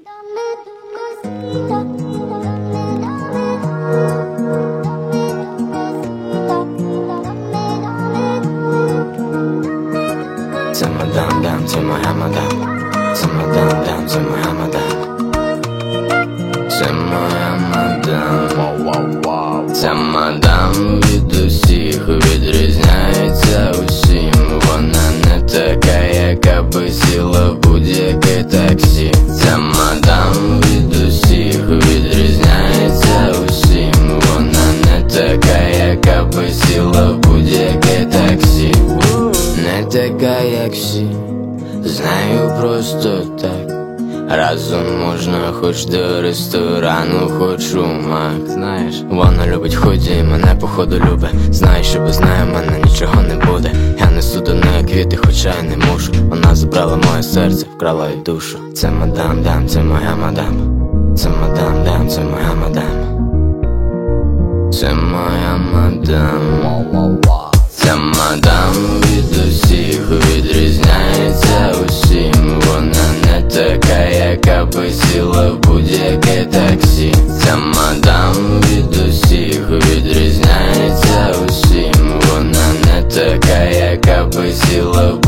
Це мадам, це моя мадам. Це мадам, це моя мадам. Це моя мадам. Ця мадам від усіх відрізняється усім. Вона не така, яка би сіла в будь-яке таксі. Ця мадам від усіх відрізняється усім. Вона не така, яка би сіла в будь-яке таксі. Не така, як всі, знаю просто так. Разом можна хоч до ресторану, хоч у мак. Знаєш, вона любить худі і мене походу любить. Знає, що без неї в мене нічого не буде. Я несу до неї квіти, хоча й не мушу. Вона забрала моє серце, вкрала й душу. Це мадам, це моя мадам. Це мадам, це моя мадам. Це моя мадам. Ця мадам від усіх відрізняється усім. Вона не така, яка би сіла в будь-яке таксі. Ця мадам від усіх відрізняється усім. Вона не така, яка би сіла в